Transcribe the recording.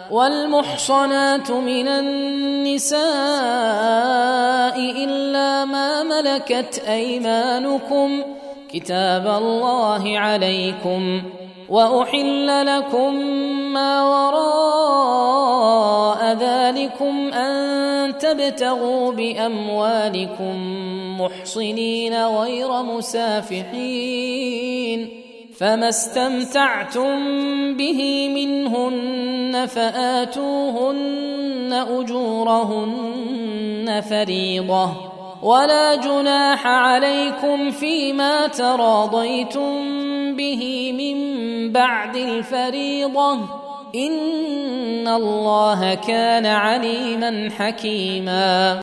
والمحصنات من النساء إلا ما ملكت أيمانكم كتاب الله عليكم، وأحل لكم ما وراء ذلكم أن تبتغوا بأموالكم محصنين غير مسافحين، فما استمتعتم به منهن فآتوهن أجورهن فريضة، ولا جناح عليكم فيما تراضيتم به من بعد الفريضة، إن الله كان عليما حكيما.